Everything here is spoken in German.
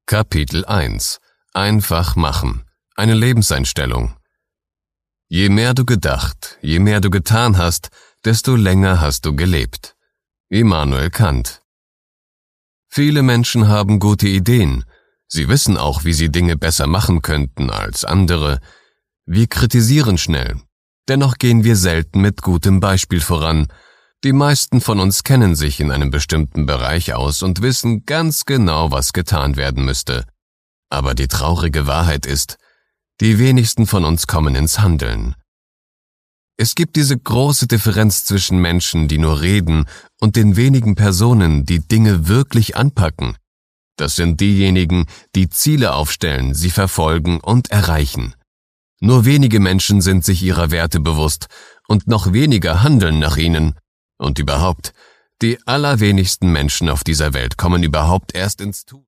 Kapitel 1 – Einfach machen. Eine Lebenseinstellung. Je mehr du gedacht, je mehr du getan hast, desto länger hast du gelebt. Immanuel Kant. Viele Menschen haben gute Ideen. Sie wissen auch, wie sie Dinge besser machen könnten als andere. Wir kritisieren schnell. Dennoch gehen wir selten mit gutem Beispiel voran. Die meisten von uns kennen sich in einem bestimmten Bereich aus und wissen ganz genau, was getan werden müsste. Aber die traurige Wahrheit ist, die wenigsten von uns kommen ins Handeln. Es gibt diese große Differenz zwischen Menschen, die nur reden, und den wenigen Personen, die Dinge wirklich anpacken. Das sind diejenigen, die Ziele aufstellen, sie verfolgen und erreichen. Nur wenige Menschen sind sich ihrer Werte bewusst und noch weniger handeln nach ihnen. Und überhaupt, die allerwenigsten Menschen auf dieser Welt kommen überhaupt erst ins Tun.